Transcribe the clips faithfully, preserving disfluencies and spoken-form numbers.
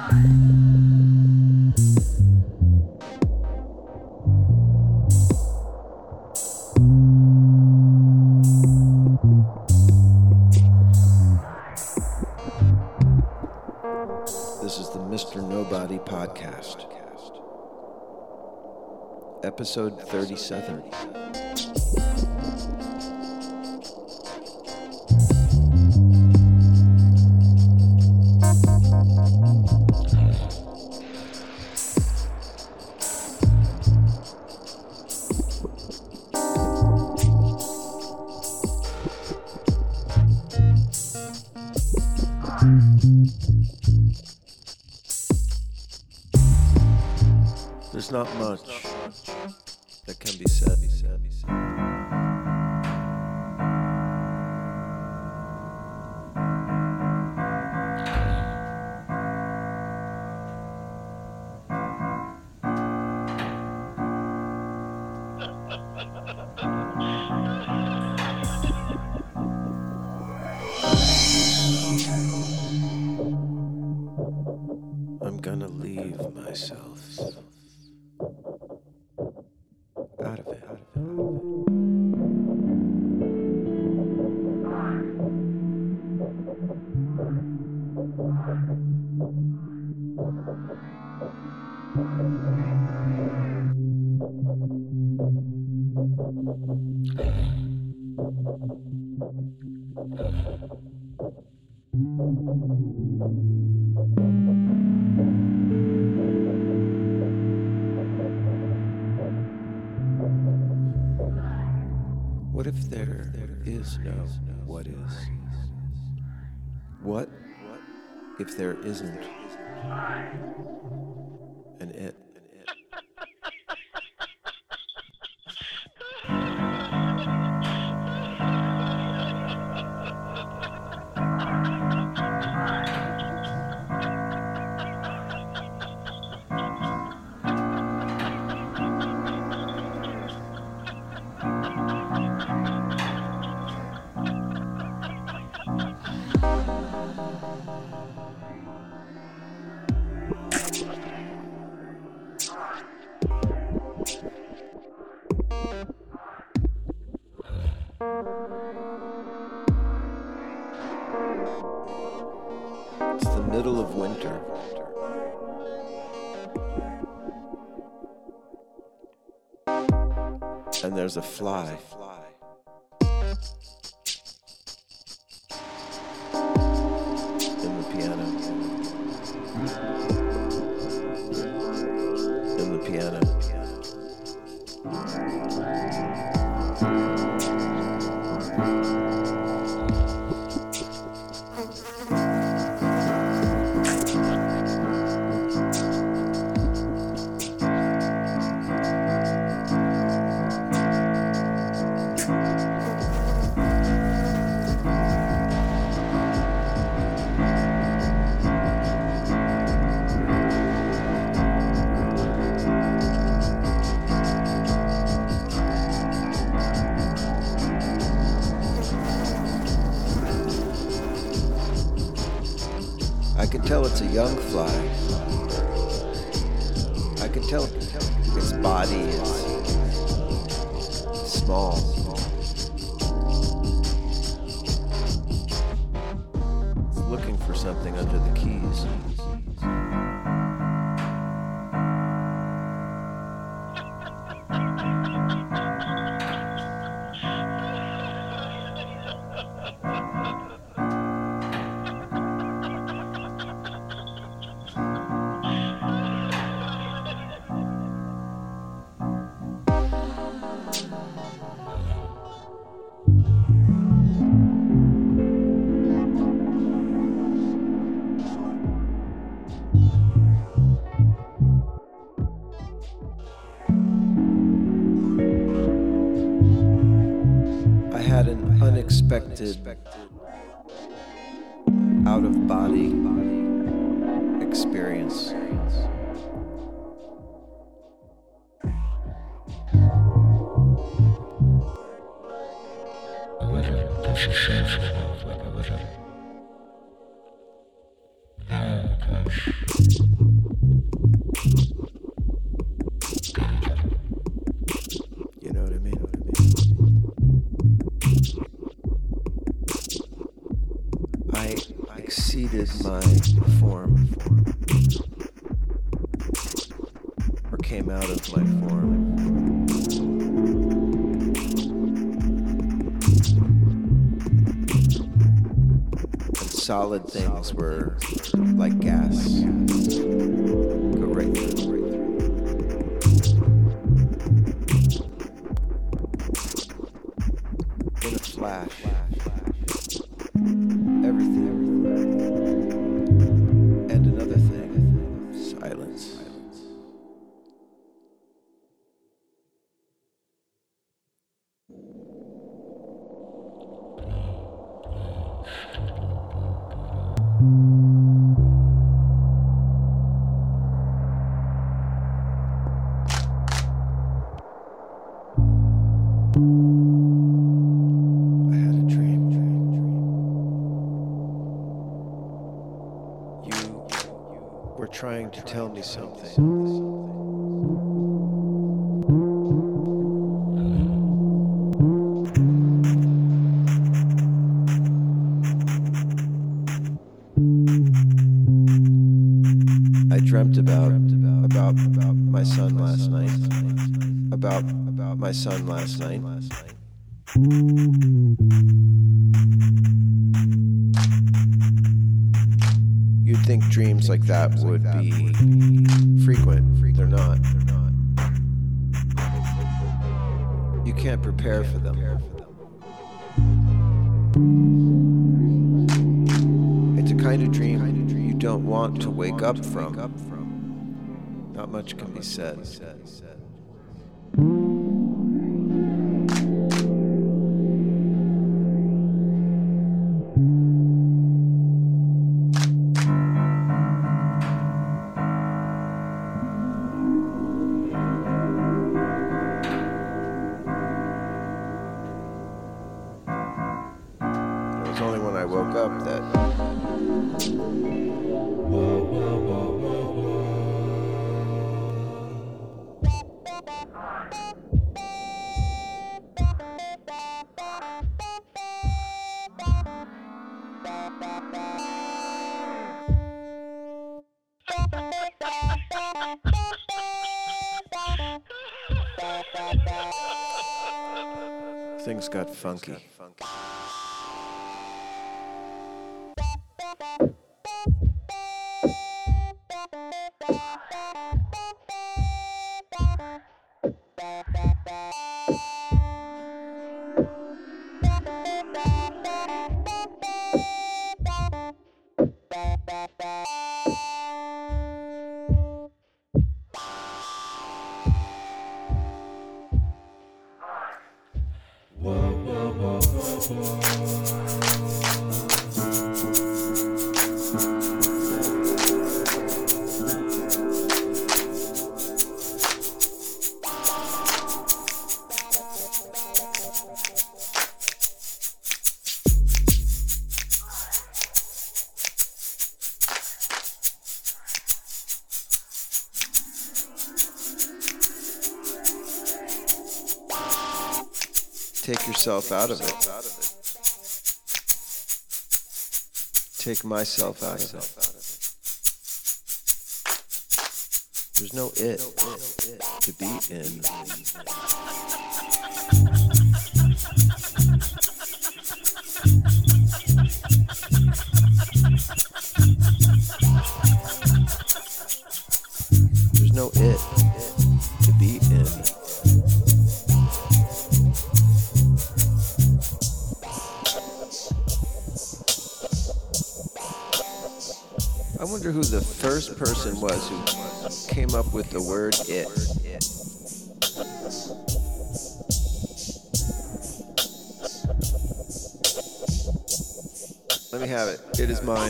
This is the Mister Nobody Podcast, episode thirty-seven. There's not much that can be said. I'm gonna leave myself out of it. Out of it. What if there is no what is? What if there isn't an it? It's the middle of winter. And there's a fly. In the piano. In the piano. I can tell it's a young fly. I can tell its body is small. It's looking for something under the keys. Had an unexpected out-of-body experience. Now, came out of my form. And solid things were like gas. Go right through, right through. In a flash. Everything, everything. And another thing, silence. I had a dream. You were trying to tell me something. I dreamt about about about my son last night. About about my son last night. You'd think dreams like that would be frequent. They're not. You can't prepare for them. It's a kind of dream you don't want to wake up from. Not much can be said. It was only when I woke up that things got funky. Take yourself out of it. Take myself out of it. There's no it to be in. There's no it to be in. I wonder who the first person was who came up with the word it. Let me have it. It is mine.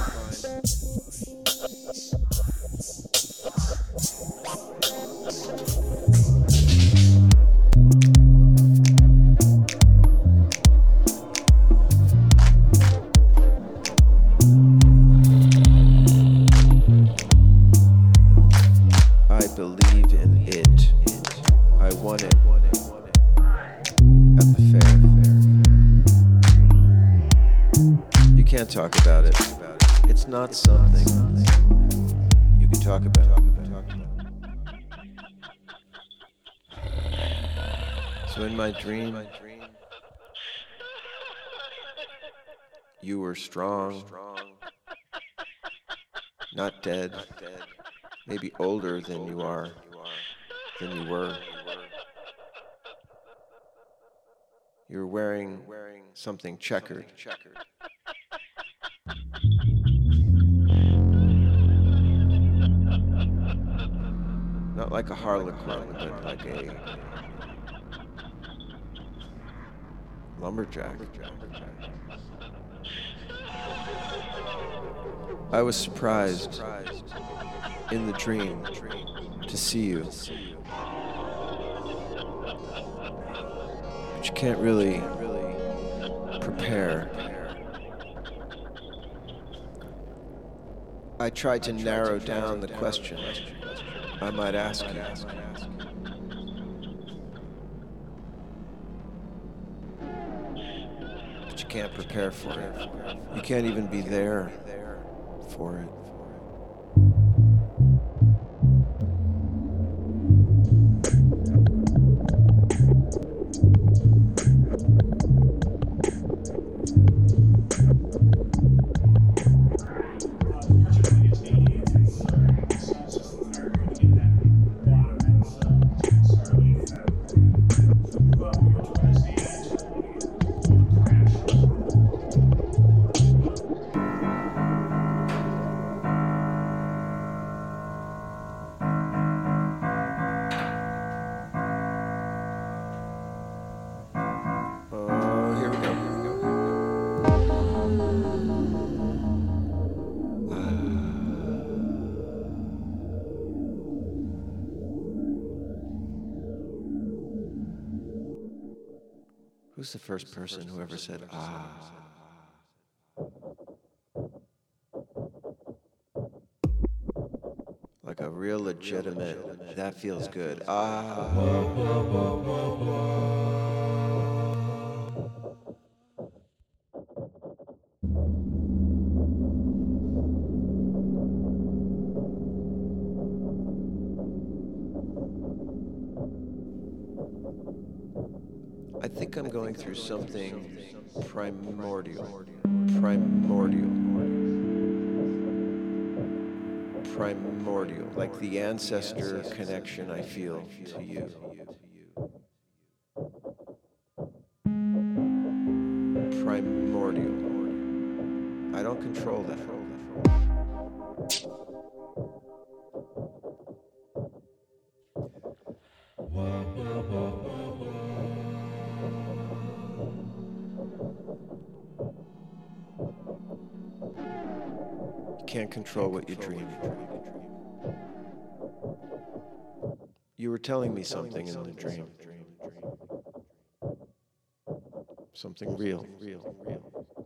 I believe in it. I want it at the fair. You can't talk about it. It's not something you can talk about. in my dream, you were strong, not dead, maybe older than you are, than you were. You're wearing something checkered. Not like a harlequin, but like a lumberjack. I was surprised in the dream to see you. But you can't really prepare. I tried to narrow down the question I might ask you. But you can't prepare for it. You can't even be there for it. Who's the first person who ever said, ah? Like a real legitimate, that feels good. Ah. I think I'm going through something primordial, primordial, primordial, like the ancestor connection I feel to you. Primordial. I don't control that. Can't control what you dream. You were telling me something in the dream. Something real. Real, real.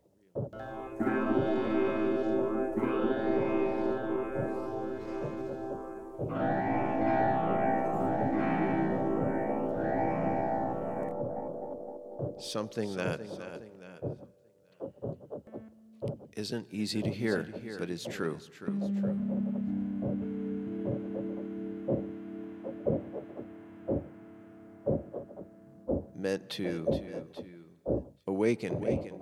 Something that isn't easy to hear, but is true. Meant to awaken me.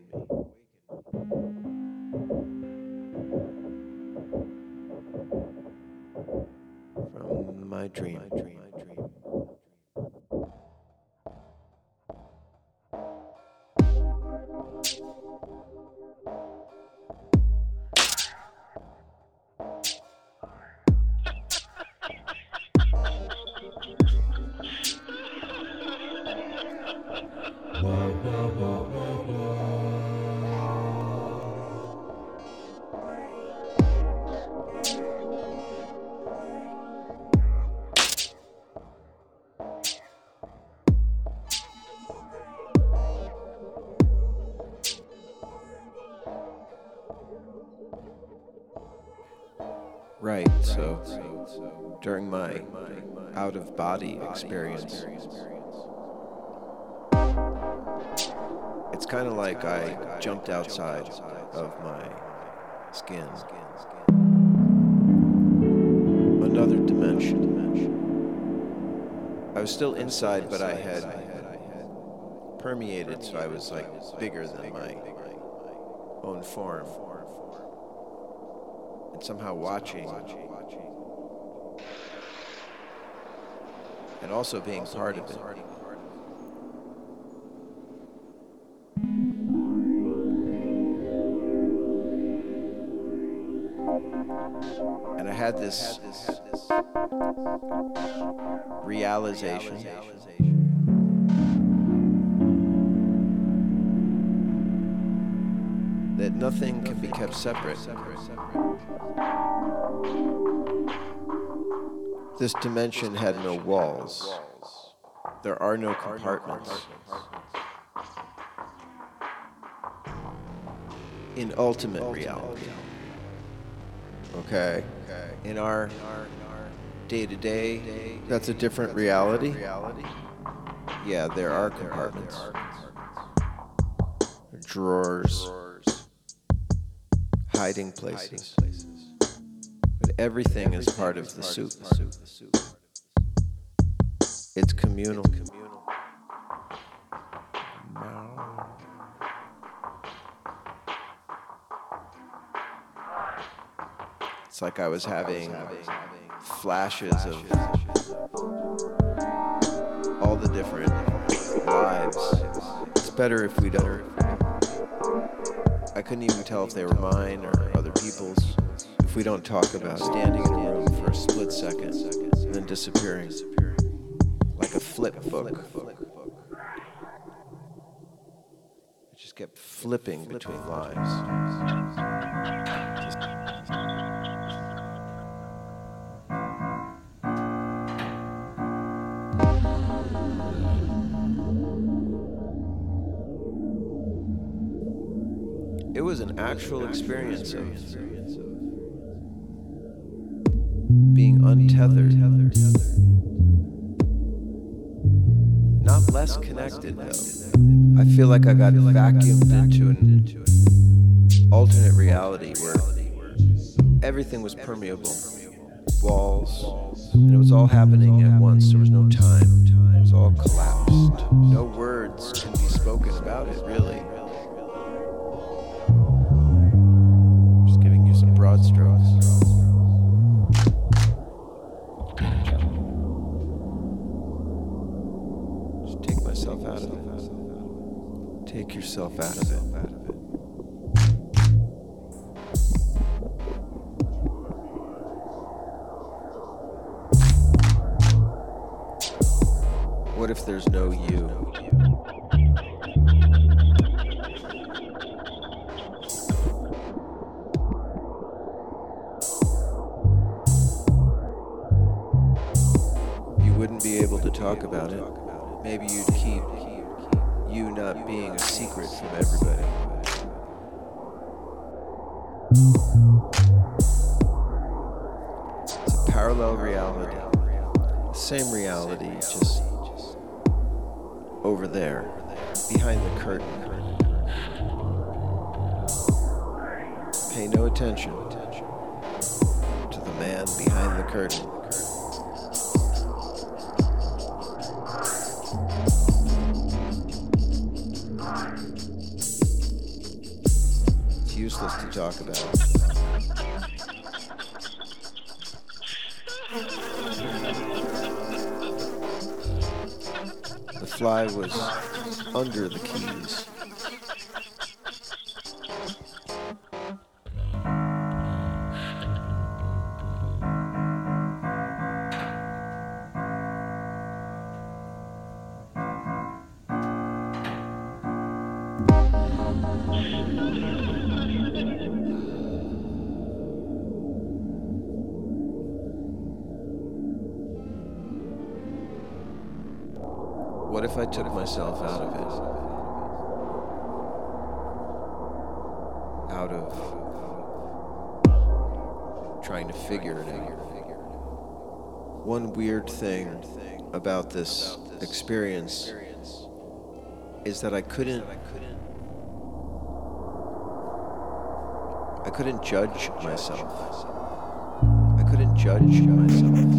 From my dream. Right, so during my out-of-body experience, it's kind of like I jumped outside of my skin. Another dimension. I was still inside, but I had permeated, so I was like bigger than my own form. And somehow watching and also being part of it. And I had this realization that nothing can be kept separate. This dimension had no walls. There are no compartments. In ultimate reality. Okay? In our day-to-day, that's a different reality. Yeah, there are compartments. Drawers. Hiding places. But everything is part of the soup. It's communal. It's like I was having flashes of all the different lives. It's better if we don't. I couldn't even tell if they were mine or other people's if we don't talk about standing in a room for a split second and then disappearing like a flip book. It just kept flipping between lives. It was an actual experience of being untethered. Not less connected, though. I feel like I got vacuumed into an alternate reality where everything was permeable. Walls, and it was all happening at once. There was no time. It was all collapsed. No words can be spoken about it, really. Broad strokes. Just take myself out of it. Take yourself out of it. What if there's no you? Be able to talk about it. Maybe you'd keep you not being a secret from everybody. It's a parallel reality. Same reality, just over there, behind the curtain. Pay no attention to the man behind the curtain. Useless to talk about. The fly was under the keys. What if I took myself out of it? Out of trying to figure it out. One weird thing about this experience is that I couldn't I couldn't judge myself. I couldn't judge myself.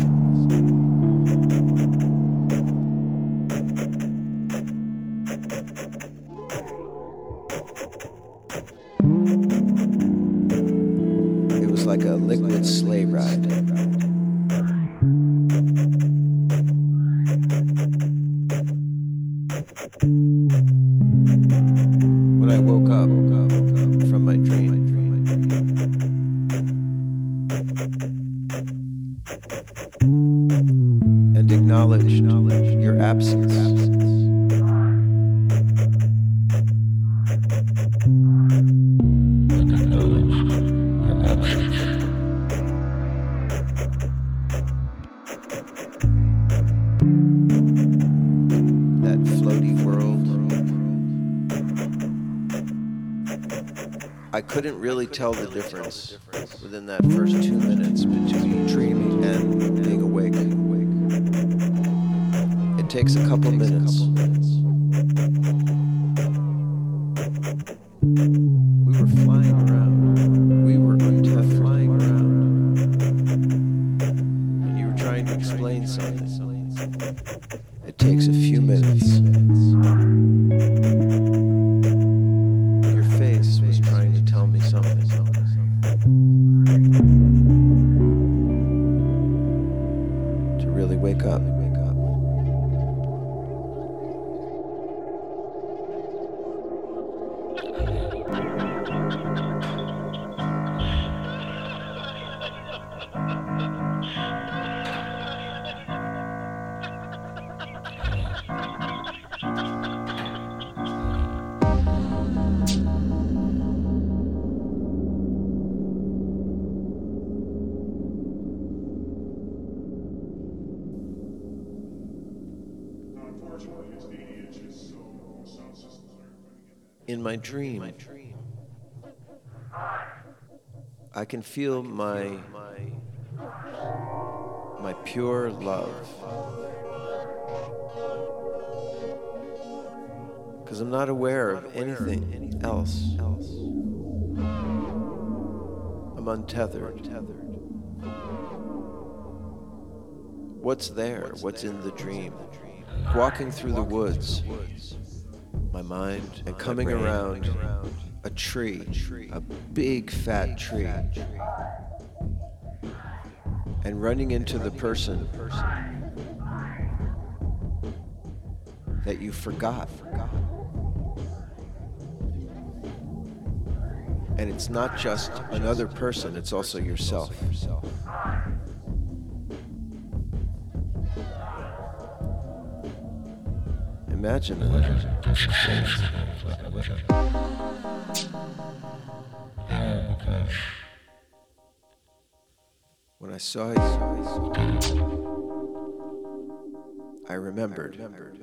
ride. When I woke up from my dream, and acknowledged your absence. That floaty world. I couldn't really tell the difference within that first two minutes between dreaming and being awake. It takes a couple minutes. We were flying around. We were untethered, flying around. And you were trying to explain something. It takes a few minutes. Your face was trying to tell me something. To really wake up. In my dream, I can feel my my pure love, because I'm not aware of anything else. I'm untethered. What's there? What's in the dream? Walking through the woods, my mind, and coming around a tree, a big fat tree, and running into the person that you forgot. And it's not just another person, it's also yourself. Imagine that. When I saw you, I remembered.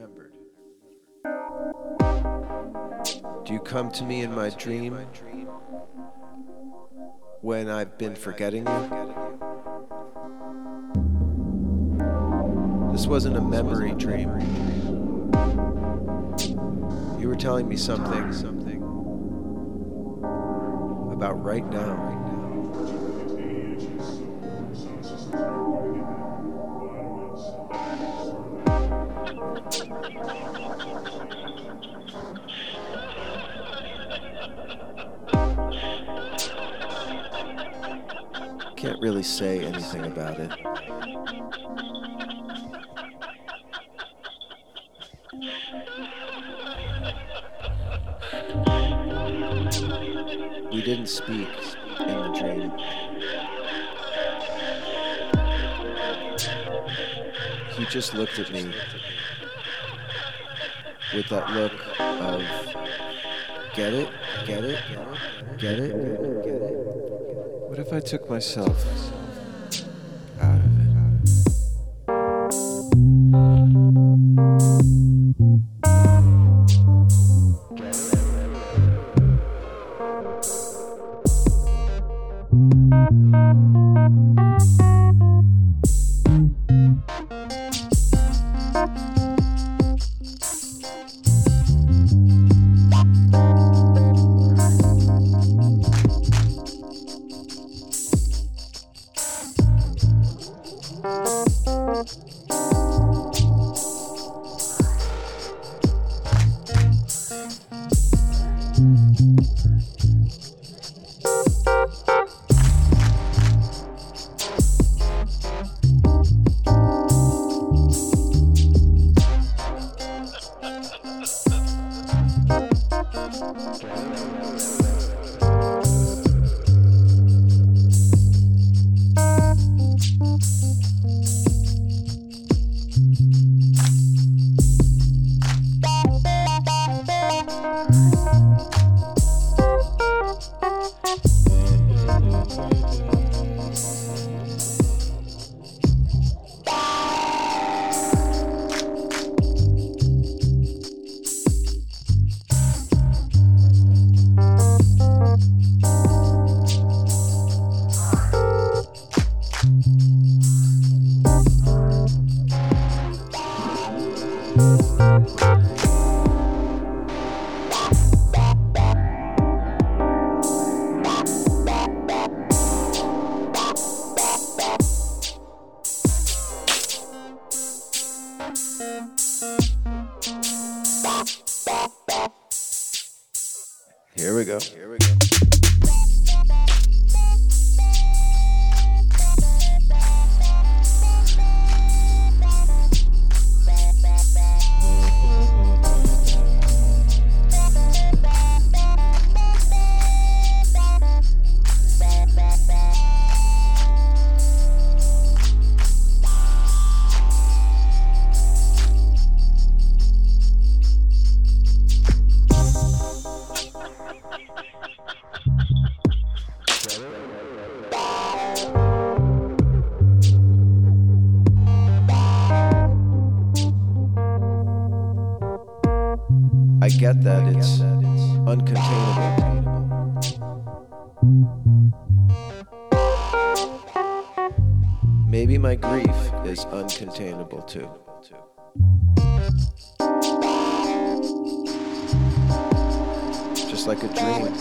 Do you come to me in my dream when I've been forgetting you? This wasn't a memory dream. You were telling me something, something about right now. Can't really say anything about it. We didn't speak in the dream. He just looked at me with that look of, get it, get it, get it, get it. What if I took myself out of it? we go. Here we go. I get that it's uncontainable. Maybe my grief is uncontainable too. Just like a dream.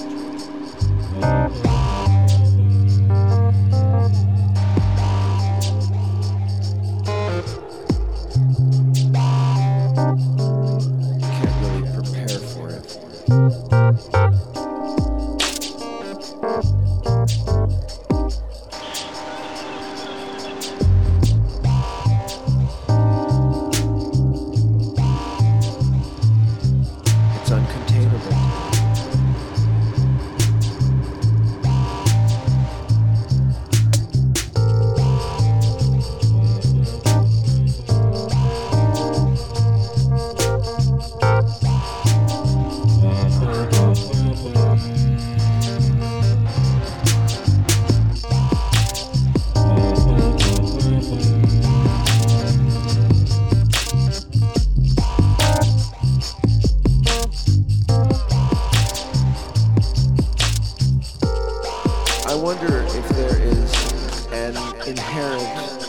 I wonder if there is an inherent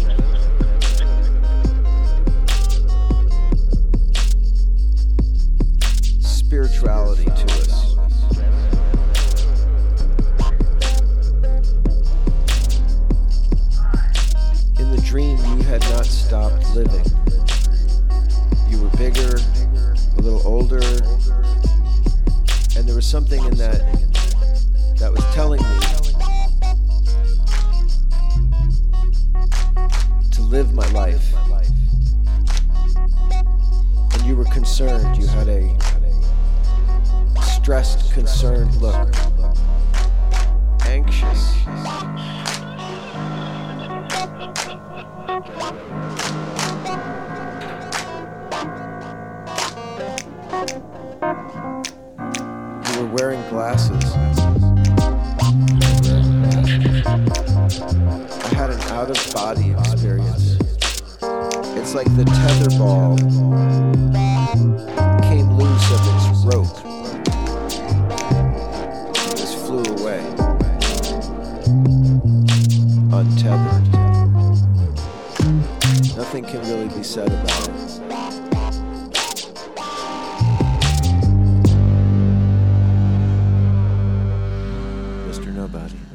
spirituality to us. In the dream, you had not stopped living. You were bigger, a little older, and there was something in that that was telling me to live my life. And you were concerned. You had a stressed, concerned look. Anxious. You were wearing glasses. I had an out-of-body experience. It's like the tether ball came loose of its rope and just flew away, untethered. Nothing can really be said about it. Mister Nobody.